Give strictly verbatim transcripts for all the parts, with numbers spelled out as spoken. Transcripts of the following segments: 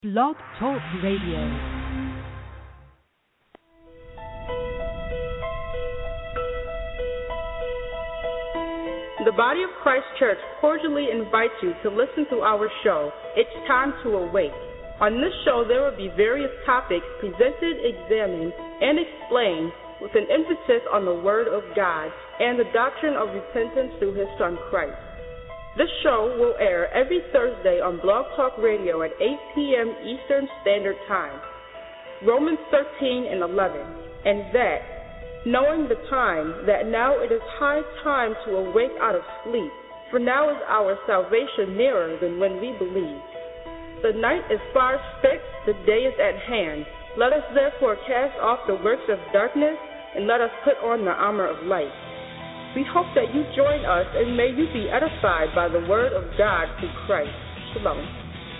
Blog Talk Radio. The Body of Christ Church cordially invites you to listen to our show, It's Time to Awake. On this show, there will be various topics presented, examined, and explained with an emphasis on the Word of God and the doctrine of repentance through His Son Christ. This show will air every Thursday on Blog Talk Radio at eight p.m. Eastern Standard Time. Romans thirteen and eleven, and that, knowing the time, that now it is high time to awake out of sleep, for now is our salvation nearer than when we believed. The night is far spent, the day is at hand. Let us therefore cast off the works of darkness, and let us put on the armor of light. We hope that you join us, and may you be edified by the word of God through Christ. Shalom.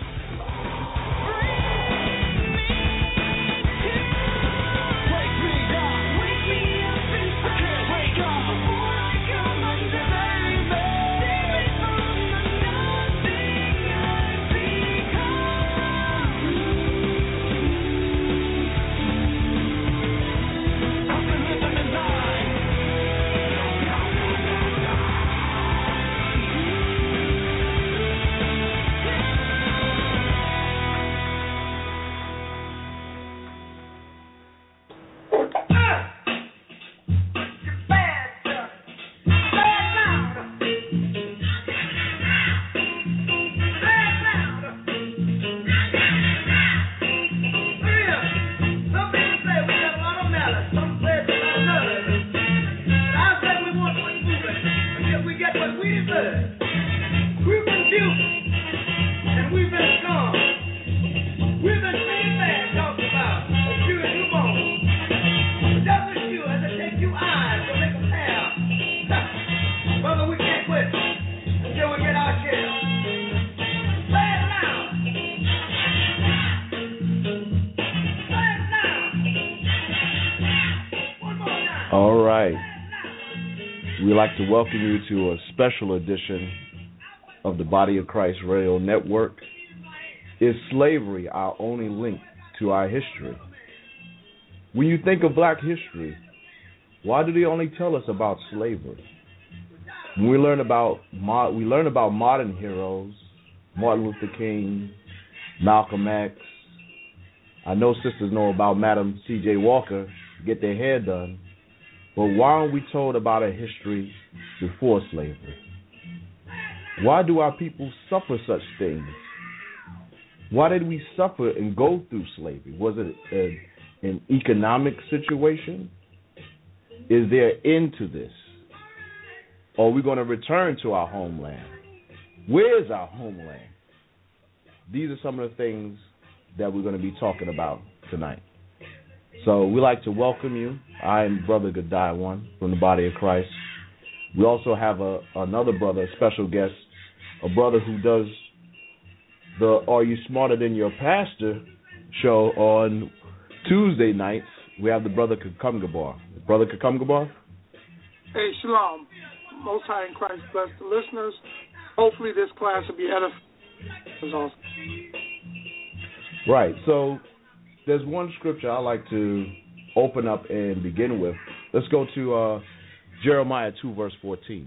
We'd like to welcome you to a special edition of the Body of Christ Radio Network. Is slavery our only link to our history? When you think of black history, why do they only tell us about slavery? When we learn about we learn about modern heroes, Martin Luther King, Malcolm X. I know sisters know about Madam C J Walker, get their hair done. But why aren't we told about a history before slavery? Why do our people suffer such things? Why did we suffer and go through slavery? Was it a, an economic situation? Is there an end to this? Or are we going to return to our homeland? Where is our homeland? These are some of the things that we're going to be talking about tonight. So we'd like to welcome you. I am Brother Godai One from the Body of Christ. We also have a, another brother, a special guest, a brother who does the Are You Smarter Than Your Pastor show on Tuesday nights. We have the Brother Kakumgabar. Brother Kakumgabar? Hey, shalom. Most High in Christ bless the listeners. Hopefully this class will be edifying. Awesome. Right, so there's one scripture I like to open up and begin with. Let's go to uh, Jeremiah two, verse fourteen.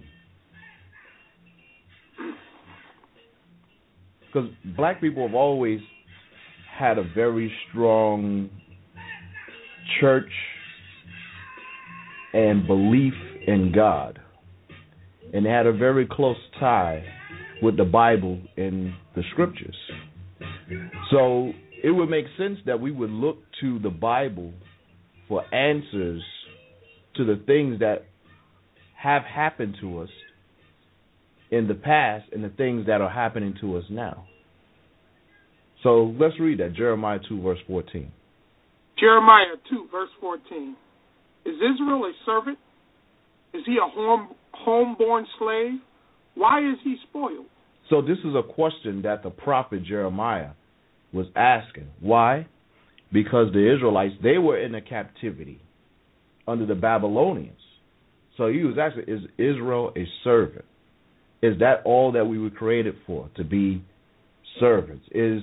Because black people have always had a very strong church and belief in God. And they had a very close tie with the Bible and the scriptures. So it would make sense that we would look to the Bible for answers to the things that have happened to us in the past and the things that are happening to us now. So let's read that, Jeremiah two, verse fourteen. Jeremiah two, verse fourteen. Is Israel a servant? Is he a home, homeborn slave? Why is he spoiled? So this is a question that the prophet Jeremiah was asking. Why? Because the Israelites, they were in a captivity under the Babylonians. So he was asking, is Israel a servant? Is that all that we were created for, to be servants? Is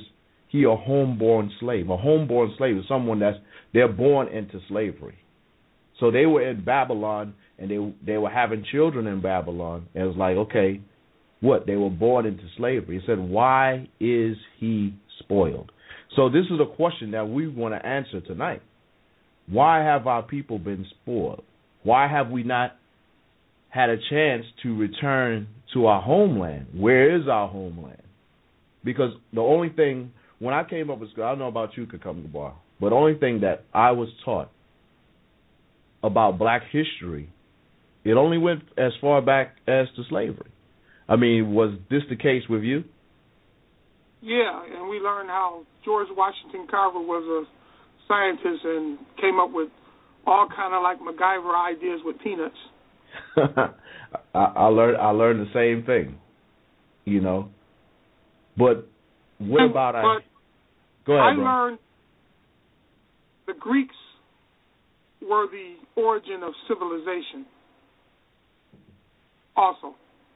he a homeborn slave? A homeborn slave is someone that's they're born into slavery. So they were in Babylon, and they they were having children in Babylon. And it was like, okay, what? They were born into slavery. He said, why is he spoiled? So this is a question that we want to answer tonight. Why have our people been spoiled? Why have we not had a chance to return to our homeland? Where is our homeland? Because the only thing, when I came up with school, I don't know about you, Kakam Gabar, but the only thing that I was taught about black history, it only went as far back as to slavery. I mean, was this the case with you? Yeah, and we learned how George Washington Carver was a scientist and came up with all kind of like MacGyver ideas with peanuts. I, I learned I learned the same thing, you know. But what and, about but I? Go ahead, I bro. learned the Greeks were the origin of civilization. Also,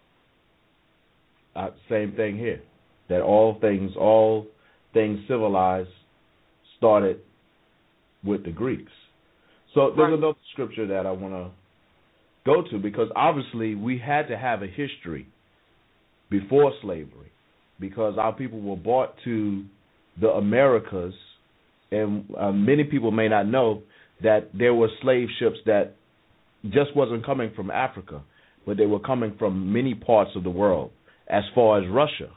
uh, same thing here. That all things, all things civilized, started with the Greeks. So there's right. another scripture that I want to go to, because obviously we had to have a history before slavery, because our people were brought to the Americas, and uh, many people may not know that there were slave ships that just wasn't coming from Africa, but they were coming from many parts of the world, as far as Russia,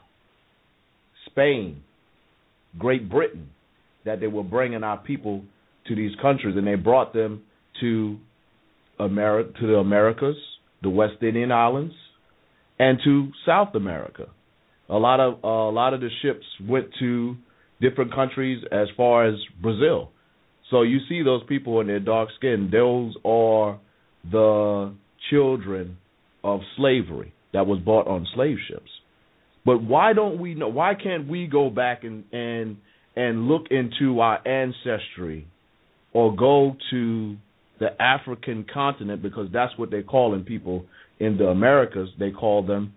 Spain, Great Britain, that they were bringing our people to these countries, and they brought them to America, to the Americas, the West Indian Islands, and to South America. A lot of uh, a lot of the ships went to different countries as far as Brazil. So you see those people in their dark skin; those are the children of slavery that was bought on slave ships. But why don't we know? Why can't we go back and and and look into our ancestry, or go to the African continent, because that's what they're calling people in the Americas. They call them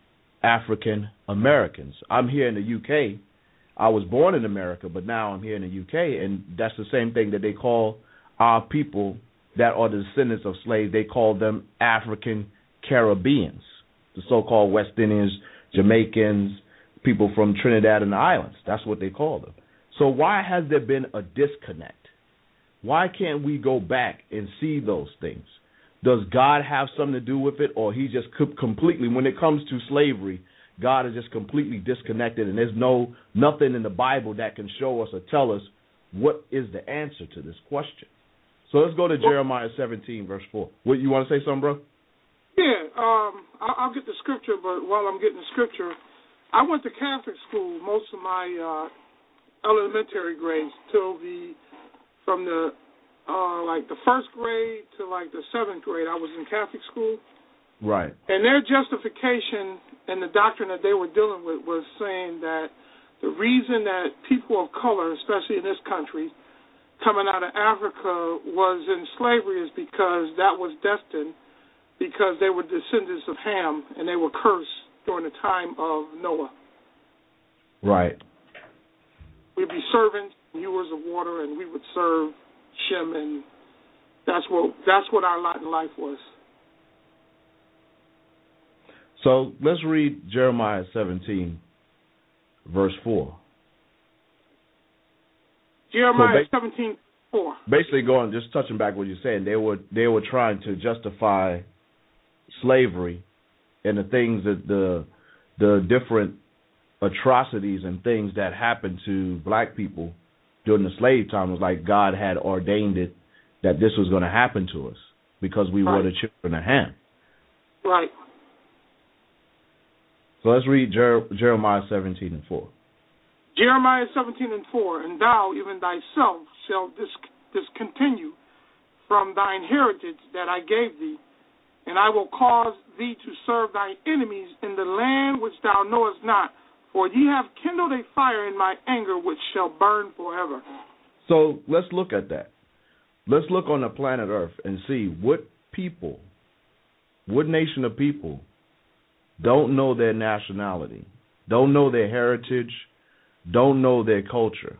African Americans. I'm here in the U K. I was born in America, but now I'm here in the U K, and that's the same thing that they call our people that are the descendants of slaves. They call them African Caribbeans, the so-called West Indians, Jamaicans, people from Trinidad and the islands. That's what they call them. So why has there been a disconnect? Why can't we go back and see those things? Does God have something to do with it, or he just completely, when it comes to slavery, God is just completely disconnected, and there's no nothing in the Bible that can show us or tell us what is the answer to this question? So let's go to Jeremiah seventeen, verse four. What, you want to say something, bro? Yeah, um, I'll get the scripture, but while I'm getting the scripture, I went to Catholic school most of my uh, elementary grades till the from the uh, like the first grade to like the seventh grade. I was in Catholic school. Right. And their justification and the doctrine that they were dealing with was saying that the reason that people of color, especially in this country, coming out of Africa was in slavery is because that was destined, because they were descendants of Ham and they were cursed during the time of Noah. Right. We'd be servants, hewers of water, and we would serve Shem, and that's what that's what our lot in life was. So let's read Jeremiah seventeen, verse four. Jeremiah so ba- seventeen, four. Basically, going just touching back what you're saying, they were they were trying to justify slavery and the things that the the different atrocities and things that happened to black people during the slave time. Was like God had ordained it that this was going to happen to us because we right. were the children of Ham. Right. So let's read Jer- Jeremiah seventeen and four. Jeremiah seventeen and four, and thou even thyself shalt dis- discontinue from thine heritage that I gave thee, and I will cause thee to serve thine enemies in the land which thou knowest not, for ye have kindled a fire in my anger which shall burn forever. So let's look at that. Let's look on the planet Earth and see what people, what nation of people don't know their nationality, don't know their heritage, don't know their culture.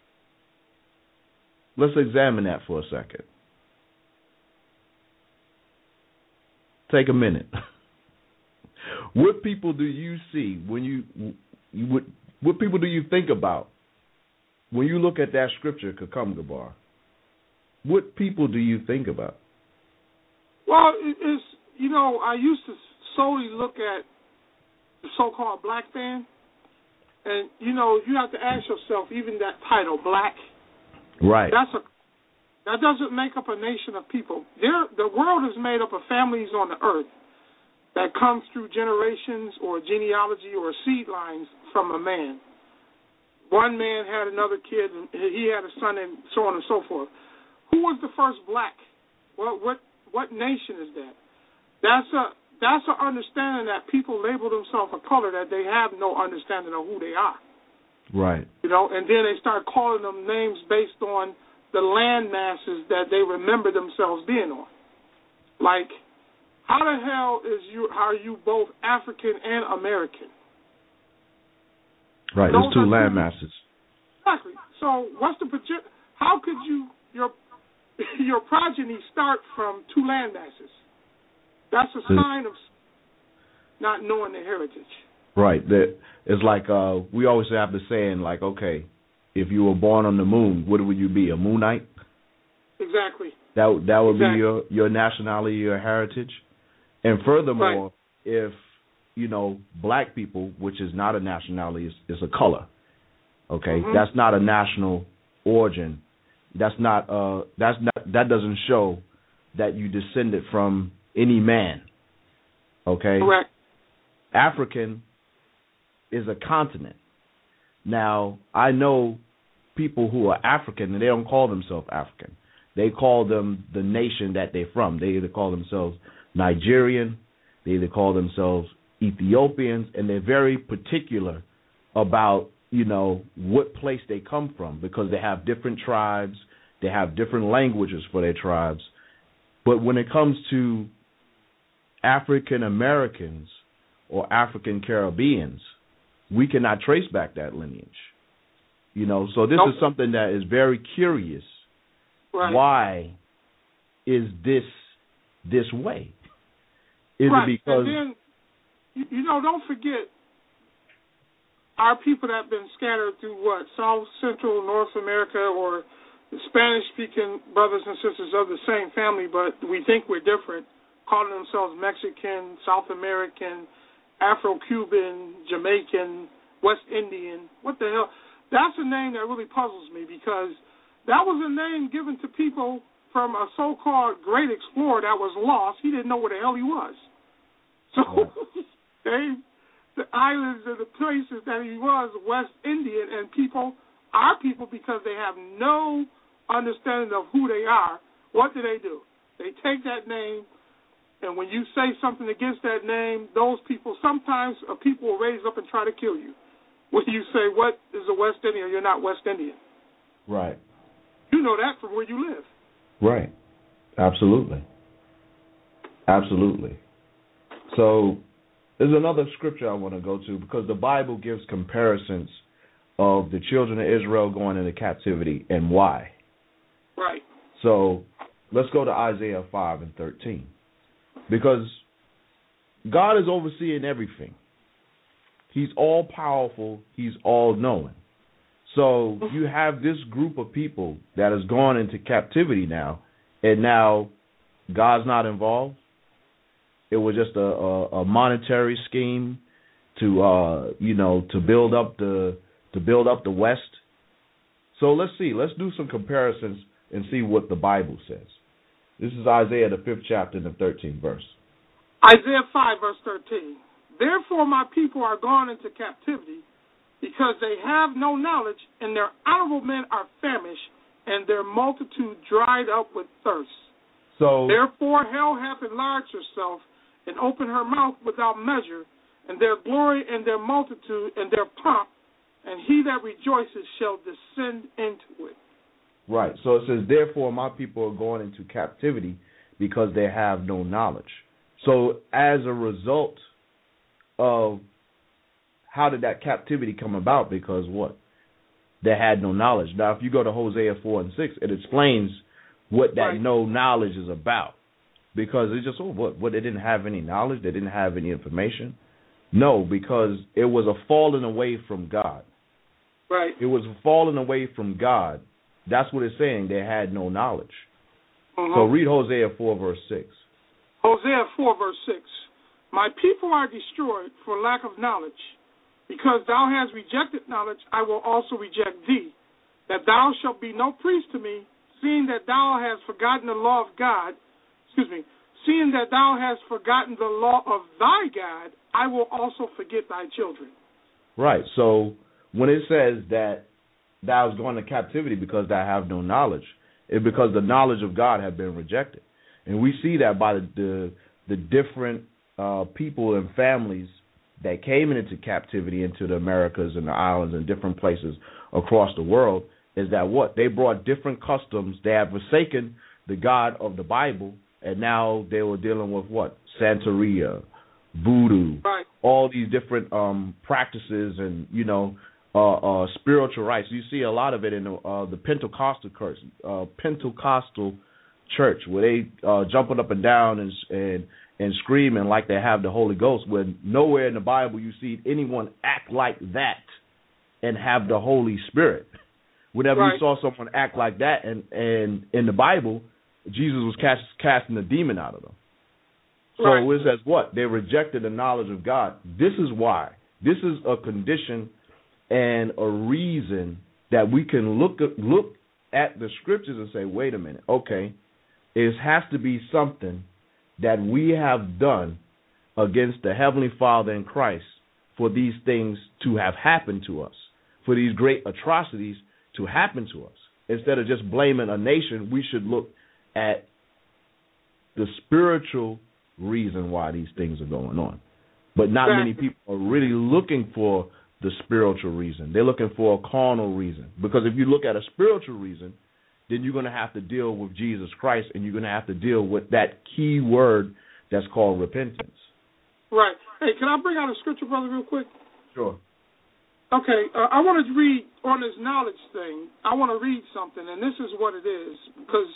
Let's examine that for a second. Take a minute. What people do you see when you, what, what people do you think about when you look at that scripture, Kakam Gabar? What people do you think about? Well, it's, you know, I used to solely look at the so-called black man, and, you know, you have to ask yourself, even that title, black, right? That's a that doesn't make up a nation of people. There, the world is made up of families on the earth that comes through generations or genealogy or seed lines from a man. One man had another kid, and he had a son, and so on and so forth. Who was the first black? Well, what what nation is that? That's a that's an understanding that people label themselves a color that they have no understanding of who they are. Right. You know, and then they start calling them names based on the land masses that they remember themselves being on. Like, how the hell is you are you both African and American? Right, Those there's two land two, masses. Exactly. So what's the project? How could you your your progeny start from two land masses? That's a sign of not knowing the heritage. Right. That it's like uh, we always have the saying, like, okay, if you were born on the moon, what would you be? A Moonite? Exactly. That that would exactly. be your your nationality, your heritage. And furthermore, right. if you know black people, which is not a nationality, is, is a color. Okay, mm-hmm. That's not a national origin. That's not uh that's not that doesn't show that you descended from any man. Okay? Correct. African is a continent. Now, I know people who are African and they don't call themselves African. They call them the nation that they're from. They either call themselves Nigerian, they either call themselves Ethiopians, and they're very particular about, you know, what place they come from because they have different tribes, they have different languages for their tribes. But when it comes to African Americans or African Caribbeans, we cannot trace back that lineage. You know, so this nope. is something that is very curious. Right. Why is this this way? Is right. it because... And then, you know, don't forget, our people that have been scattered through what, South, Central, North America, or the Spanish-speaking brothers and sisters of the same family, but we think we're different, calling themselves Mexican, South American, Afro-Cuban, Jamaican, West Indian. What the hell? That's a name that really puzzles me because that was a name given to people from a so-called great explorer that was lost. He didn't know where the hell he was. So yeah. they, the islands and the places that he was, West Indian, and people, our people, because they have no understanding of who they are, what do they do? They take that name, and when you say something against that name, those people, sometimes uh, people will raise up and try to kill you. When you say, what is a West Indian, you're not West Indian. Right. You know that from where you live. Right. Absolutely. Absolutely. So there's another scripture I want to go to because the Bible gives comparisons of the children of Israel going into captivity and why. Right. So let's go to Isaiah five and thirteen. Because God is overseeing everything. He's all-powerful. He's all-knowing. So you have this group of people that has gone into captivity now, and now God's not involved. It was just a, a, a monetary scheme to, uh, you know, to build up the to build up the West. So let's see. Let's do some comparisons and see what the Bible says. This is Isaiah, the fifth chapter, and the thirteenth verse. Isaiah five, verse thirteen. Therefore my people are gone into captivity, because they have no knowledge, and their honorable men are famished, and their multitude dried up with thirst. So therefore hell hath enlarged herself, and opened her mouth without measure, and their glory and their multitude and their pomp, and he that rejoices shall descend into it. Right. So it says, therefore my people are going into captivity because they have no knowledge. So as a result of how did that captivity come about? Because what? that had no knowledge. Now, if you go to Hosea four and six, it explains what that right. no knowledge is about. Because it's just, oh, what, what, they didn't have any knowledge? They didn't have any information? No, because it was a falling away from God. Right. It was a falling away from God. That's what it's saying. They had no knowledge. Mm-hmm. So read Hosea four, verse six. Hosea four, verse six. My people are destroyed for lack of knowledge. Because thou hast rejected knowledge, I will also reject thee, that thou shalt be no priest to me, seeing that thou hast forgotten the law of God. Excuse me. Seeing that thou hast forgotten the law of thy God, I will also forget thy children. Right. So when it says that thou hast gone into captivity because thou have no knowledge, it's because the knowledge of God had been rejected. And we see that by the the, the different uh, people and families that came into captivity into the Americas and the islands and different places across the world, is that what? They brought different customs. They have forsaken the God of the Bible, and now they were dealing with what? Santeria, voodoo, right. all these different um, practices and, you know, uh, uh, spiritual rites. You see a lot of it in the, uh, the Pentecostal church, uh, Pentecostal church, where they uh, jumping up and down and and and screaming like they have the Holy Ghost, when nowhere in the Bible you see anyone act like that and have the Holy Spirit. Whenever right. you saw someone act like that, and, and in the Bible, Jesus was cast, casting a demon out of them. So right. it says what? They rejected the knowledge of God. This is why. This is a condition and a reason that we can look at, look at the scriptures and say, wait a minute, okay, it has to be something that we have done against the Heavenly Father in Christ for these things to have happened to us, for these great atrocities to happen to us. Instead of just blaming a nation, we should look at the spiritual reason why these things are going on. But not many people are really looking for the spiritual reason. They're looking for a carnal reason. Because if you look at a spiritual reason, then you're going to have to deal with Jesus Christ, and you're going to have to deal with that key word that's called repentance. Right. Hey, can I bring out a scripture, brother, real quick? Sure. Okay, uh, I want to read on this knowledge thing. I want to read something, and this is what it is, because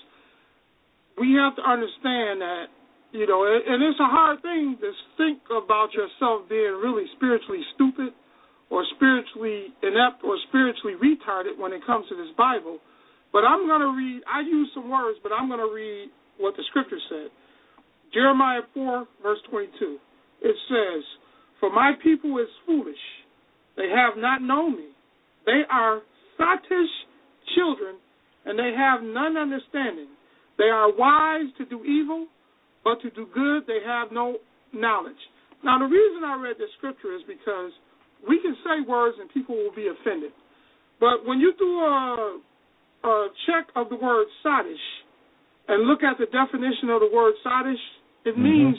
we have to understand that, you know, and it's a hard thing to think about yourself being really spiritually stupid or spiritually inept or spiritually retarded when it comes to this Bible. But I'm going to read, I use some words, but I'm going to read what the scripture said. Jeremiah four, verse twenty-two. It says, for my people is foolish. They have not known me. They are sottish children, and they have none understanding. They are wise to do evil, but to do good they have no knowledge. Now, the reason I read this scripture is because we can say words and people will be offended. But when you do a, a check of the word sottish and look at the definition of the word sottish, it mm-hmm. means,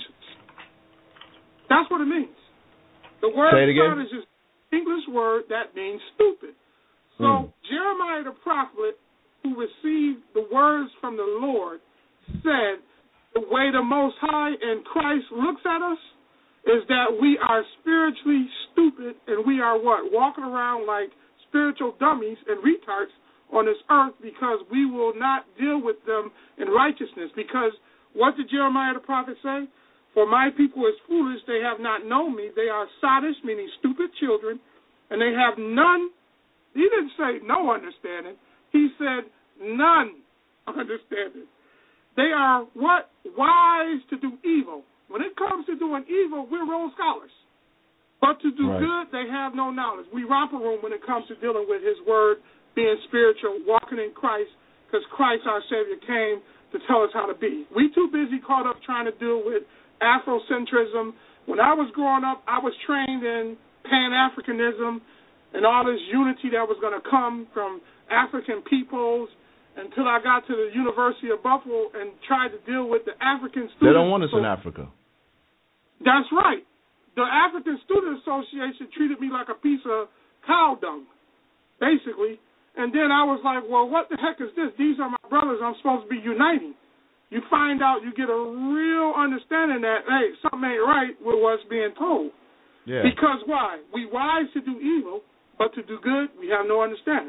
that's what it means. The word sottish is an English word that means stupid. So mm. Jeremiah the prophet, who received the words from the Lord, said the way the Most High and Christ looks at us is that we are spiritually stupid, and we are what? Walking around like spiritual dummies and retards on this earth, because we will not deal with them in righteousness. Because what did Jeremiah the prophet say? For my people is foolish, they have not known me. They are sottish, meaning stupid children, and they have none. He didn't say no understanding. He said none understanding. They are what? Wise to do evil. When it comes to doing evil, we're real scholars. But to do right. good, they have no knowledge. We romper room when it comes to dealing with his word, being spiritual, walking in Christ, because Christ, our Savior, came to tell us how to be. We too busy caught up trying to deal with Afrocentrism. When I was growing up, I was trained in Pan-Africanism and all this unity that was going to come from African peoples, until I got to the University of Buffalo and tried to deal with the African students. They don't want us so, in Africa. That's right. The African Student Association treated me like a piece of cow dung, basically. And then I was like, well, what the heck is this? These are my brothers. I'm supposed to be uniting. You find out, you get a real understanding that, hey, something ain't right with what's being told. Yeah. Because why? We wise to do evil, but to do good, we have no understanding.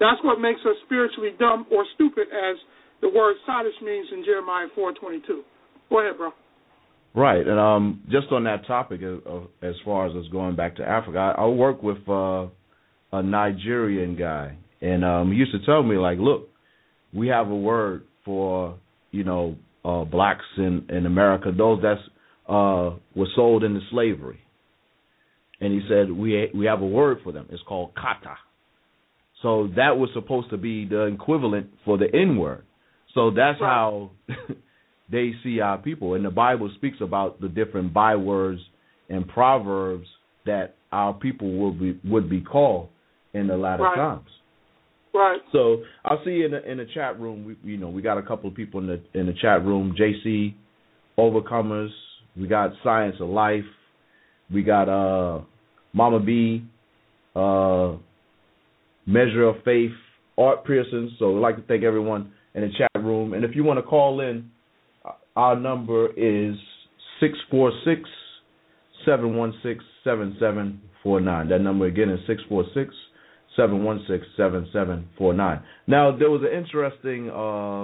That's what makes us spiritually dumb or stupid, as the word sadish means in Jeremiah four twenty-two. Go ahead, bro. Right, and um, just on that topic, of, of, as far as us going back to Africa, I, I work with uh, a Nigerian guy, and um, he used to tell me, like, look, we have a word for, you know, uh, blacks in, in America, those that uh, were sold into slavery. And he said, we we have a word for them. It's called kata. So that was supposed to be the equivalent for the N-word. So that's right. how they see our people. And the Bible speaks about the different bywords and proverbs that our people will be would be called in the latter right. times. Right. So I'll see you in the in the chat room. We, you know, we got a couple of people in the in the chat room. J C, Overcomers. We got Science of Life. We got uh, Mama B, uh, Measure of Faith, Art Pearson. So I'd like to thank everyone in the chat room. And if you want to call in, our number is six four six, seven one six, seven seven four nine. That number again is six four six, seven one six, seven seven four nine. Now, there was an interesting uh,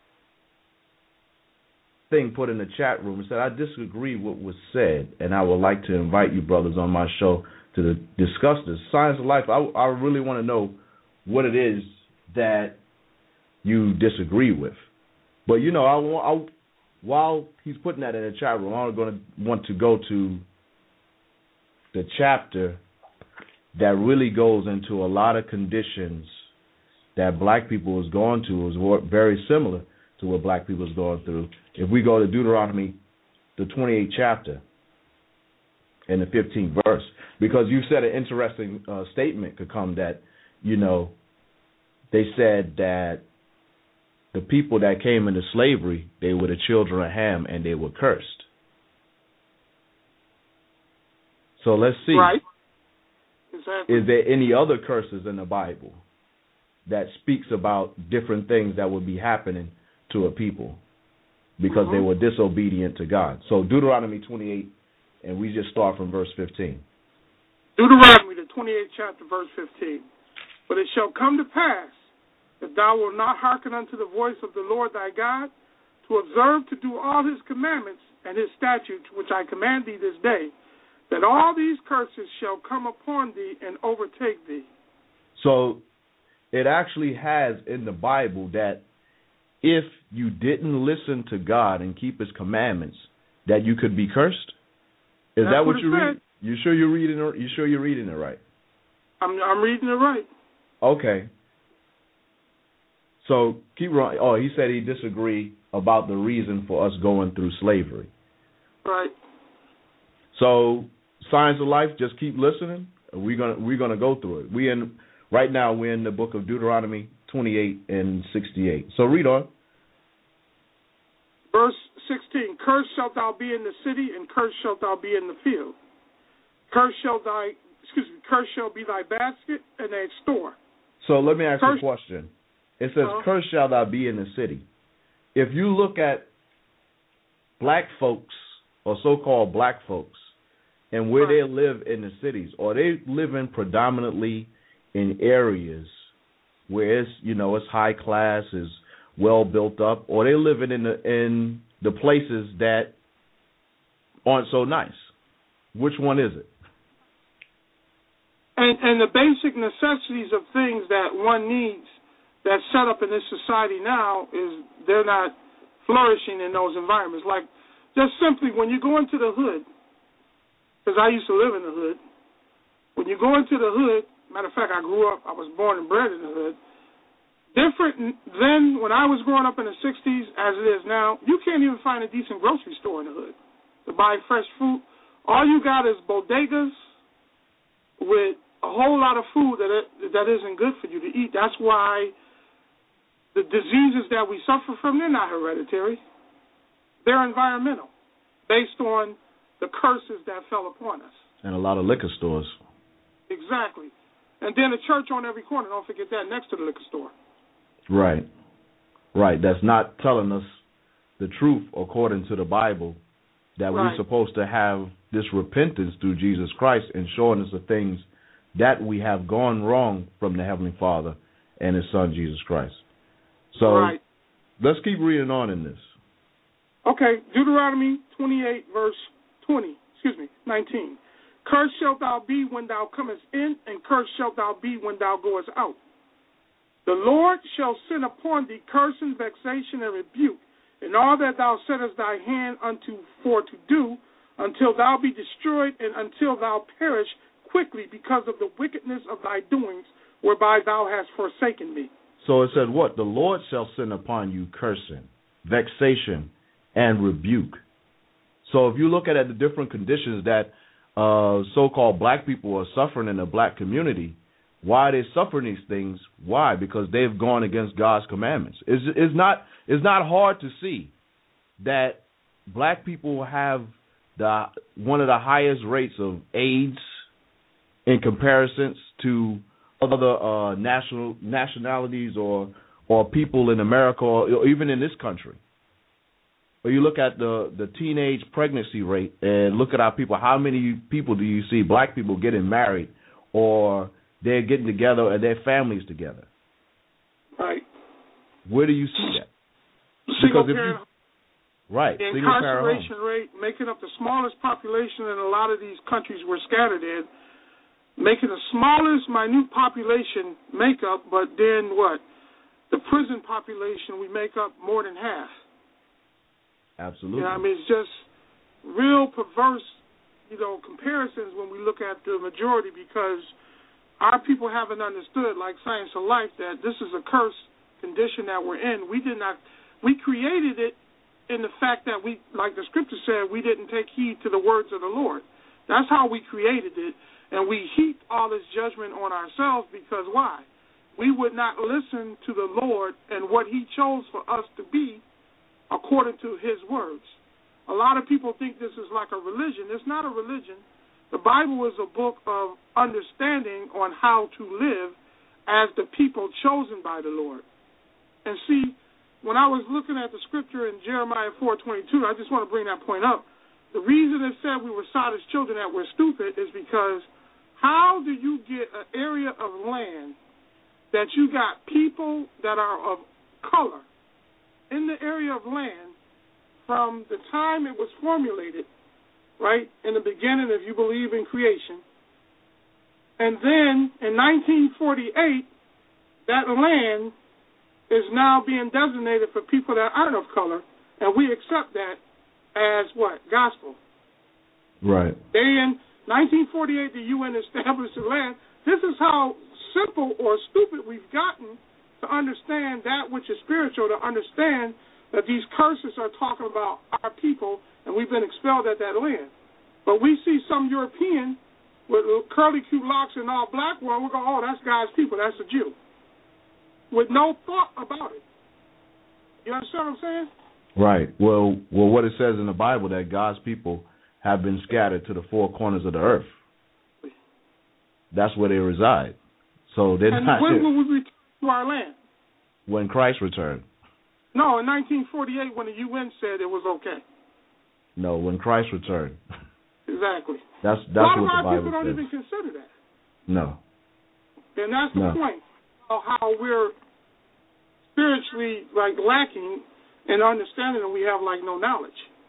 thing put in the chat room. It said, I disagree with what was said, and I would like to invite you brothers on my show to the, discuss this. Science of Life, I, I really want to know what it is that you disagree with. But, you know, I, I, while he's putting that in the chat room, I'm going to want to go to the chapter that really goes into a lot of conditions that black people is going to, is very similar to what black people is going through. If we go to Deuteronomy, the twenty-eighth chapter, and the fifteenth verse, because you said an interesting uh, statement could come that, you know, they said that the people that came into slavery, they were the children of Ham, and they were cursed. So let's see. Right. Exactly. Is there any other curses in the Bible that speaks about different things that would be happening to a people because mm-hmm. they were disobedient to God? So Deuteronomy twenty-eight, and we just start from verse fifteen. Deuteronomy, the twenty-eighth chapter, verse fifteen. But it shall come to pass, if thou wilt not hearken unto the voice of the Lord thy God, to observe to do all his commandments and his statutes, which I command thee this day, that all these curses shall come upon thee and overtake thee. So it actually has in the Bible that if you didn't listen to God and keep his commandments, that you could be cursed? Is That's that what, what you said. read? You sure you're reading it? You sure you're reading it right? I'm I'm reading it right. Okay. So keep running. Oh, he said he disagreed about the reason for us going through slavery. Right. So Science of Life, just keep listening. We're gonna we're gonna go through it. We in right now we're in the book of Deuteronomy twenty-eight and sixty-eight. So read on. Verse sixteen, cursed shalt thou be in the city, and cursed shalt thou be in the field. Cursed shall thy excuse me, cursed shall be thy basket and thy store. So let me ask cursed, you a question. It says, uh, cursed shall thou be in the city. If you look at black folks or so-called black folks and where right. they live in the cities, or they live in predominantly in areas where it's, you know, it's high class, is well built up, or they live in the in the places that aren't so nice. Which one is it? And, and the basic necessities of things that one needs that's set up in this society now is they're not flourishing in those environments. Like, just simply, when you go into the hood, because I used to live in the hood, when you go into the hood, matter of fact, I grew up, I was born and bred in the hood, different then when I was growing up in the sixties as it is now, you can't even find a decent grocery store in the hood to buy fresh fruit. All you got is bodegas with a whole lot of food that it, that isn't good for you to eat. That's why the diseases that we suffer from, they're not hereditary. They're environmental, based on the curses that fell upon us. And a lot of liquor stores. Exactly. And then a church on every corner, don't forget that, next to the liquor store. Right. Right. That's not telling us the truth according to the Bible, that right. we're supposed to have this repentance through Jesus Christ and showing us the things that we have gone wrong from the Heavenly Father and his son, Jesus Christ. So right. let's keep reading on in this. Okay, Deuteronomy twenty-eight, verse twenty, excuse me, nineteen. Cursed shalt thou be when thou comest in, and cursed shalt thou be when thou goest out. The Lord shall send upon thee curse and vexation and rebuke, and all that thou settest thy hand unto for to do, until thou be destroyed, and until thou perish quickly because of the wickedness of thy doings, whereby thou hast forsaken me. So it said what? The Lord shall send upon you cursing, vexation, and rebuke. So if you look at, at the different conditions that uh, so-called black people are suffering in the black community, why are they suffering these things? Why? Because they've gone against God's commandments. It's, it's not it's not hard to see that black people have the one of the highest rates of AIDS in comparisons to other uh, national nationalities or or people in America or even in this country. Or you look at the, the teenage pregnancy rate and look at our people. How many people do you see black people getting married or they're getting together and their families together? Right. Where do you see that? Single parent. You, right. The incarceration rate making up the smallest population in a lot of these countries we're scattered in, making the smallest, minute population make up, but then what? The prison population, we make up more than half. Absolutely. You know, I mean, it's just real perverse, you know, comparisons when we look at the majority, because our people haven't understood, like Science of Life, that this is a cursed condition that we're in. We did not, we created it in the fact that we, like the scripture said, we didn't take heed to the words of the Lord. That's how we created it, and we heaped all this judgment on ourselves because why? We would not listen to the Lord and what he chose for us to be according to his words. A lot of people think this is like a religion. It's not a religion. The Bible is a book of understanding on how to live as the people chosen by the Lord. And see, when I was looking at the scripture in Jeremiah four twenty-two, I just want to bring that point up. The reason it said we were Sodom's children, that we're stupid, is because how do you get an area of land that you got people that are of color in the area of land from the time it was formulated, right, in the beginning, if you believe in creation, and then in nineteen forty-eight, that land is now being designated for people that aren't of color, and we accept that as what? Gospel. Right. They in nineteen forty-eight, the U N established the land. This is how simple or stupid we've gotten to understand that which is spiritual, to understand that these curses are talking about our people, and we've been expelled at that land. But we see some European with curly Q locks and all black one, we go, oh, that's God's people, that's a Jew, with no thought about it. You understand what I'm saying? Right. Well, well, what it says in the Bible, that God's people have been scattered to the four corners of the earth. That's where they reside. So they're and not. when will we return to our land? When Christ returned. No, in nineteen forty-eight, when the U N said it was okay. No, when Christ returned. Exactly. That's that's a lot what of our the Bible people don't says. even consider that. No. And that's the no. point of how we're spiritually like lacking in understanding, and we have like no knowledge.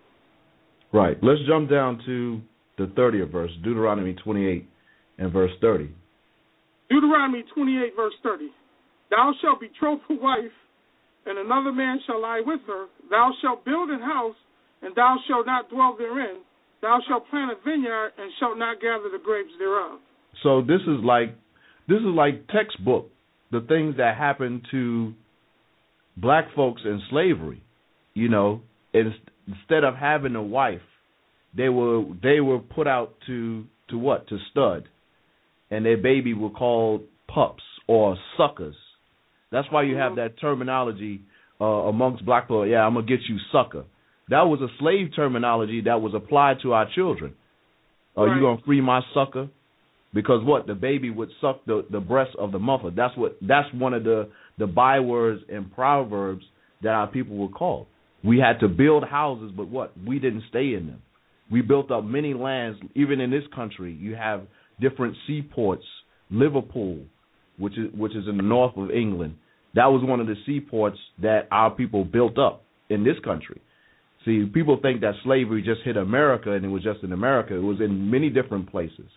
Right. Let's jump down to the thirtieth verse, Deuteronomy twenty-eight and verse thirty. Deuteronomy twenty-eight, verse thirty. Thou shalt betroth a wife, and another man shall lie with her. Thou shalt build an house, and thou shalt not dwell therein. Thou shalt plant a vineyard, and shalt not gather the grapes thereof. So this is like this is like textbook, the things that happened to black folks in slavery. You know, instead of having a wife, they were they were put out to to what? To stud. And their baby were called pups or suckers. That's why you have that terminology uh, amongst black people. Yeah, I'm going to get you sucker. That was a slave terminology that was applied to our children. Are right. you going to free my sucker? Because what? The baby would suck the, the breast of the mother. That's what. That's one of the, the bywords in Proverbs that our people were called. We had to build houses, but what? We didn't stay in them. We built up many lands. Even in this country, you have different seaports, Liverpool, which is which is in the north of England. That was one of the seaports that our people built up in this country. See, people think that slavery just hit America and it was just in America. It was in many different places.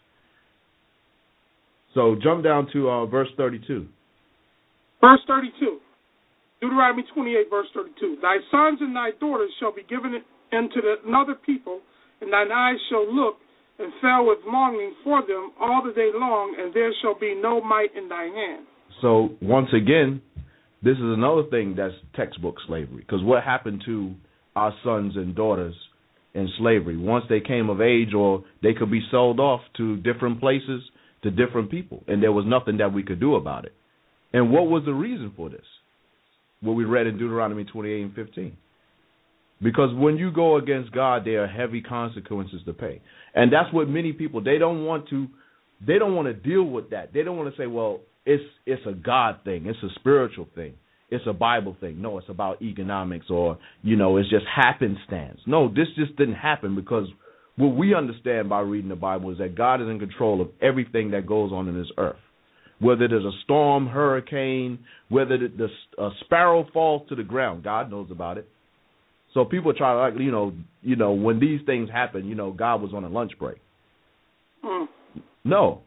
So jump down to uh, verse thirty-two. Verse thirty-two. Deuteronomy twenty-eight, verse thirty-two. Thy sons and thy daughters shall be given unto another people, and thine eyes shall look and fell with longing for them all the day long, and there shall be no might in thy hand. So once again, this is another thing that's textbook slavery. Because what happened to our sons and daughters in slavery? Once they came of age, or they could be sold off to different places, to different people, and there was nothing that we could do about it. And what was the reason for this? What we read in Deuteronomy twenty-eight and fifteen. Because when you go against God, there are heavy consequences to pay. And that's what many people, they don't want to, they don't want to deal with that. They don't want to say, well, it's it's a God thing, it's a spiritual thing, it's a Bible thing. No, it's about economics, or, you know, it's just happenstance. No, this just didn't happen, because what we understand by reading the Bible is that God is in control of everything that goes on in this earth. Whether there's a storm, hurricane, whether the, the a sparrow falls to the ground, God knows about it. So people try to, like, you know, you know, when these things happen, you know, God was on a lunch break. Mm. No,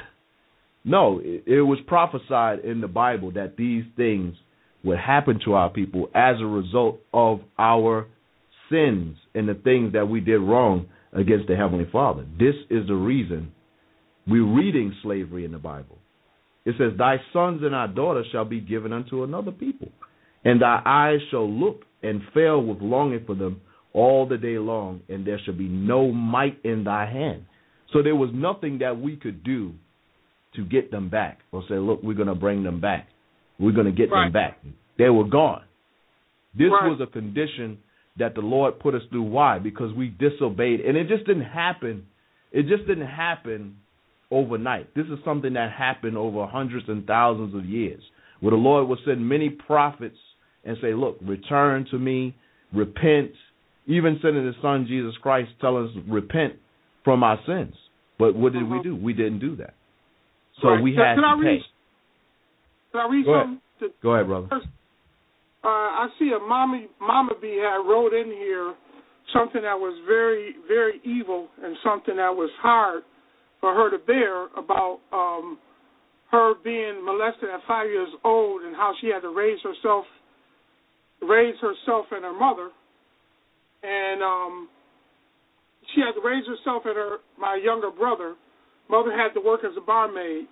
no, it, it was prophesied in the Bible that these things would happen to our people as a result of our sins and the things that we did wrong against the Heavenly Father. This is the reason we're reading slavery in the Bible. It says, thy sons and thy daughters shall be given unto another people, and thy eyes shall look and fail with longing for them all the day long, and there shall be no might in thy hand. So there was nothing that we could do to get them back, or say, look, we're going to bring them back. We're going to get right. them back. They were gone. This right. was a condition that the Lord put us through. Why? Because we disobeyed. And it just didn't happen. It just didn't happen overnight. This is something that happened over hundreds and thousands of years, where the Lord would send many prophets and say, look, return to me, repent, even sending his son Jesus Christ telling us repent from our sins. But what did uh-huh. we do? We didn't do that. So right. we can, had can to I pay. Read, can I read Go something? Ahead. To, Go ahead, brother. First, uh, I see a Mama, Mama B had wrote in here something that was very, very evil, and something that was hard for her to bear, about um, her being molested at five years old, and how she had to raise herself, raise herself and her mother, and um, she had to raise herself and her my younger brother. Mother had to work as a barmaid,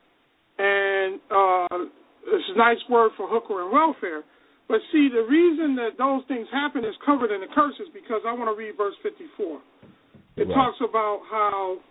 and uh, it's a nice word for hooker and welfare. But see, the reason that those things happen is covered in the curses, because I want to read verse fifty-four. It right. talks about how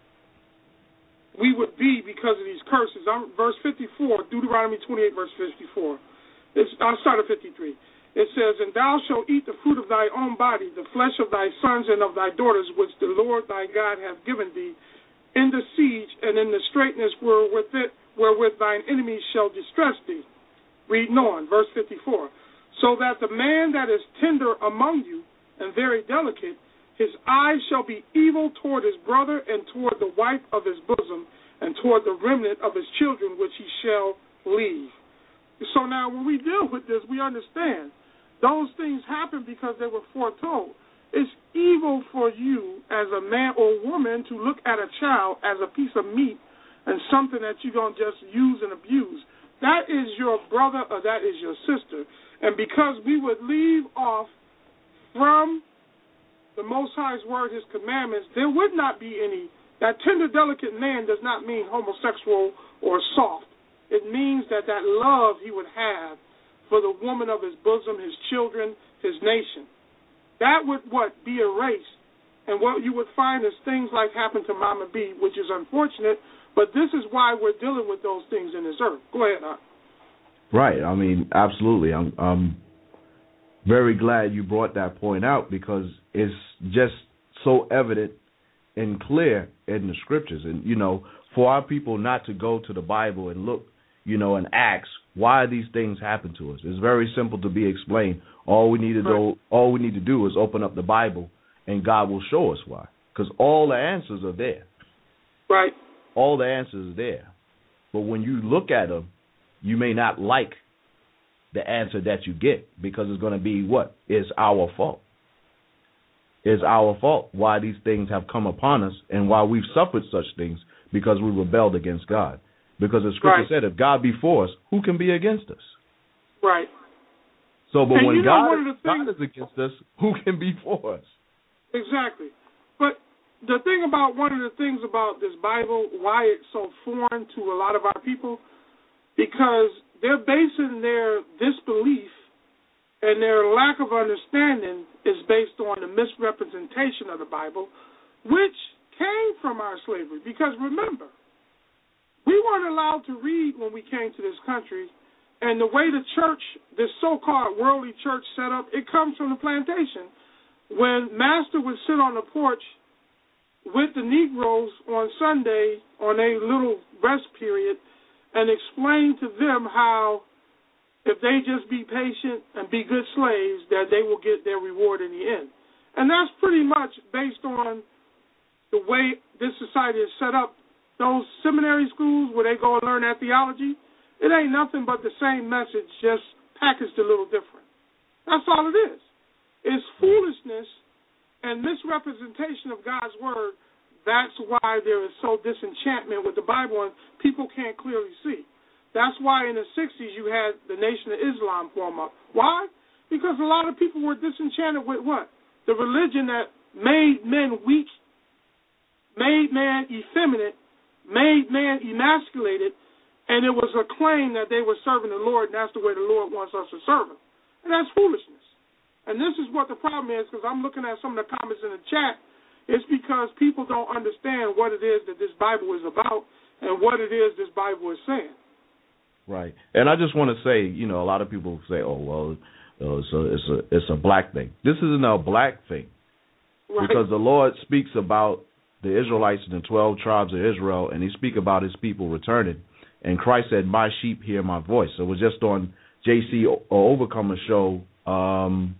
we would be because of these curses. I'm, verse fifty-four, Deuteronomy twenty-eight, verse fifty-four. It's, I'll start at fifty-three. It says, and thou shalt eat the fruit of thy own body, the flesh of thy sons and of thy daughters, which the Lord thy God hath given thee, in the siege and in the straitness wherewith, it, wherewith thine enemies shall distress thee. Reading on, verse fifty-four. So that the man that is tender among you and very delicate, his eyes shall be evil toward his brother and toward the wife of his bosom and toward the remnant of his children which he shall leave. So now when we deal with this, we understand those things happen because they were foretold. It's evil for you as a man or woman to look at a child as a piece of meat and something that you're going to just use and abuse. That is your brother or that is your sister. And because we would leave off from the Most High's word, his commandments, there would not be any. That tender, delicate man does not mean homosexual or soft. It means that that love he would have for the woman of his bosom, his children, his nation. That would, what, be erased. And what you would find is things like happened to Mama B, which is unfortunate, but this is why we're dealing with those things in this earth. Go ahead, Doc. Right. I mean, absolutely. I'm, I'm very glad you brought that point out, because it's just so evident and clear in the scriptures. And, you know, for our people not to go to the Bible and look, you know, and ask why these things happen to us. It's very simple to be explained. All we need to do, all we need to do is open up the Bible, and God will show us why. Because all the answers are there. Right. All the answers are there. But when you look at them, you may not like the answer that you get because it's going to be what? It's our fault. It's our fault why these things have come upon us and why we've suffered such things because we rebelled against God. Because the scripture right. said, if God be for us, who can be against us? Right. So, but and when you know, God, one of the God things, is against us, who can be for us? Exactly. But the thing about one of the things about this Bible, why it's so foreign to a lot of our people, because they're basing their disbelief and their lack of understanding is based on the misrepresentation of the Bible, which came from our slavery. Because remember, we weren't allowed to read when we came to this country, and the way the church, this so-called worldly church set up, it comes from the plantation. When Master would sit on the porch with the Negroes on Sunday on a little rest period and explain to them how if they just be patient and be good slaves, that they will get their reward in the end. And that's pretty much based on the way this society is set up. Those seminary schools where they go and learn that theology, it ain't nothing but the same message, just packaged a little different. That's all it is. It's foolishness and misrepresentation of God's word. That's why there is so disenchantment with the Bible and people can't clearly see. That's why in the sixties you had the Nation of Islam form up. Why? Because a lot of people were disenchanted with what? The religion that made men weak, made man effeminate, made man emasculated, and it was a claim that they were serving the Lord, and that's the way the Lord wants us to serve him. And that's foolishness. And this is what the problem is, because I'm looking at some of the comments in the chat. It's because people don't understand what it is that this Bible is about and what it is this Bible is saying. Right. And I just want to say, you know, a lot of people say, oh, well, uh, it's, a, it's, a, it's a black thing. This isn't a black thing. Right. Because the Lord speaks about the Israelites and the twelve tribes of Israel, and he speaks about his people returning. And Christ said, my sheep hear my voice. So it was just on J C Overcomer show um,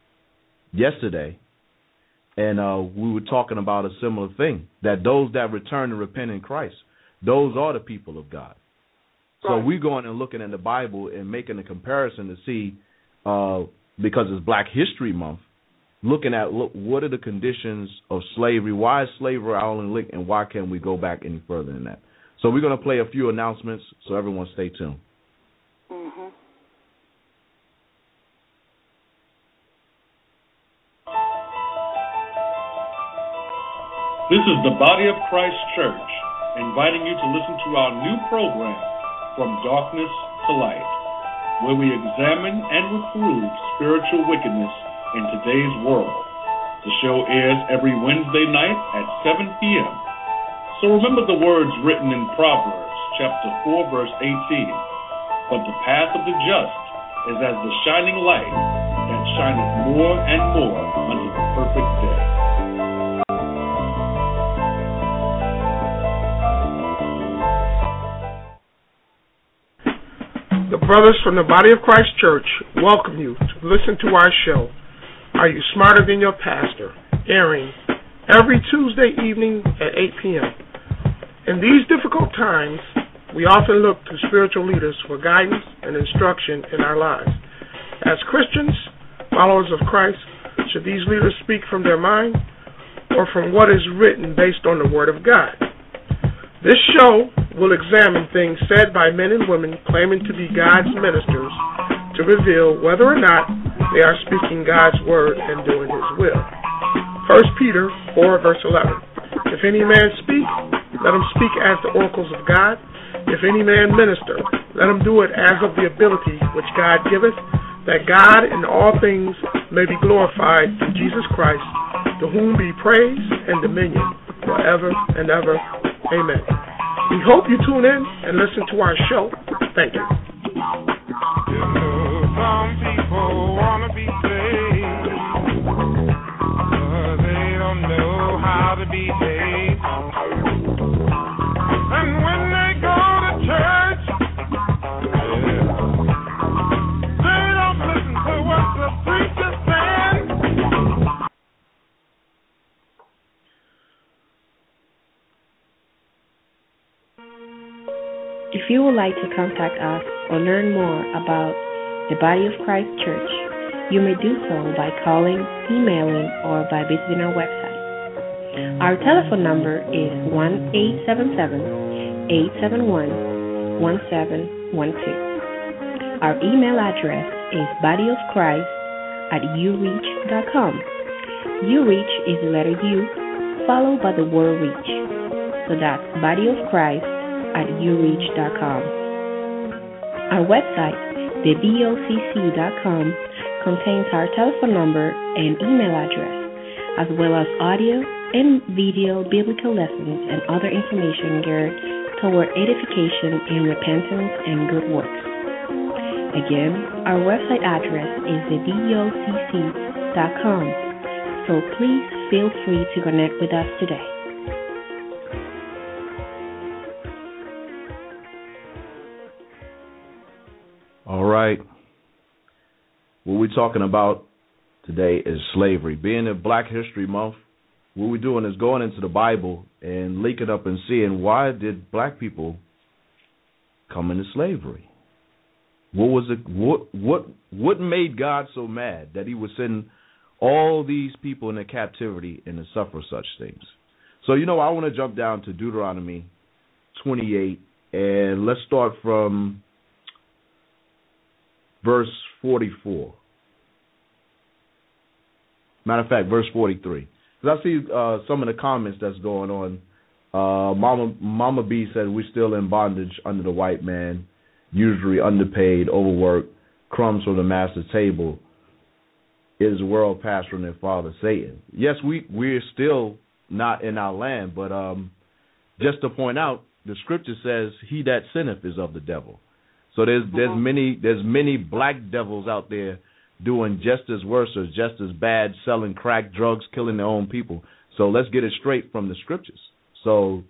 yesterday, and uh, we were talking about a similar thing, that those that return and repent in Christ, those are the people of God. So right. we're going and looking in the Bible and making a comparison to see, uh, because it's Black History Month, looking at look, what are the conditions of slavery, why is slavery our only link, and why can't we go back any further than that? So we're going to play a few announcements, so everyone stay tuned. Mm-hmm. This is the Body of Christ Church, inviting you to listen to our new program, From Darkness to Light, where we examine and reprove spiritual wickedness in today's world. The show airs every Wednesday night at seven p.m. So remember the words written in Proverbs chapter four, verse eighteen. But the path of the just is as the shining light that shineth more and more unto the perfect day. The brothers from the Body of Christ Church welcome you to listen to our show, Are You Smarter Than Your Pastor?, airing every Tuesday evening at eight p.m. In these difficult times, we often look to spiritual leaders for guidance and instruction in our lives. As Christians, followers of Christ, should these leaders speak from their mind or from what is written based on the Word of God? This show will examine things said by men and women claiming to be God's ministers to reveal whether or not they are speaking God's Word and doing His will. First Peter four, verse eleven. If any man speak, let him speak as the oracles of God. If any man minister, let him do it as of the ability which God giveth, that God in all things may be glorified through Jesus Christ, to whom be praise and dominion forever and ever. Amen. We hope you tune in and listen to our show. Thank you. You know, some people want to be saved, but they don't know how to be saved. And when they go to church, yeah, they don't listen to what the preacher says. If you would like to contact us or learn more about the Body of Christ Church, you may do so by calling, emailing, or by visiting our website. Our telephone number is one eight seven seven, eight seven one, one seven one two. Our email address is bodyofchrist at ureach dot com. Ureach is the letter U followed by the word reach. So that's bodyofchrist at ureach dot com. Our website, the B O C C dot com, contains our telephone number and email address, as well as audio and video biblical lessons and other information geared toward edification in repentance and good works. Again, our website address is the B O C C dot com, so please feel free to connect with us today. All right. What we're talking about today is slavery. Being in Black History Month, what we're doing is going into the Bible and linking up and seeing why did black people come into slavery? What was it? What what what made God so mad that He would send all these people into captivity and to suffer such things? So you know, I want to jump down to Deuteronomy twenty-eight, and let's start from verse forty-four. Matter of fact, verse forty-three. Because I see uh, some of the comments that's going on. Uh, Mama Mama B said we're still in bondage under the white man, usually underpaid, overworked, crumbs from the master's table. Is the world passed from their father Satan? Yes, we we're still not in our land, but um, just to point out, the scripture says, "He that sinneth is of the devil." So there's there's uh-huh. many there's many black devils out there doing just as worse or just as bad, selling crack, drugs, killing their own people. So let's get it straight from the scriptures. So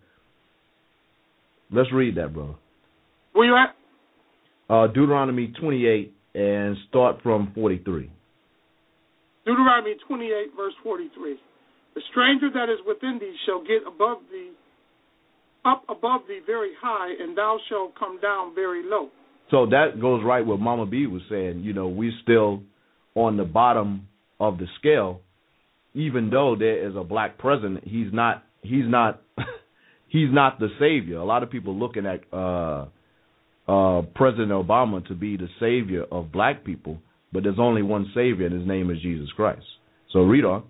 let's read that, brother. Where you at? Uh, Deuteronomy twenty-eight and start from forty-three. Deuteronomy twenty-eight, verse forty-three. The stranger that is within thee shall get above thee, up above thee very high, and thou shalt come down very low. So that goes right what Mama B was saying. You know, we're still on the bottom of the scale, even though there is a black president. He's not. He's not. he's not the savior. A lot of people looking at uh, uh, President Obama to be the savior of black people, but there's only one savior, and his name is Jesus Christ. So read on.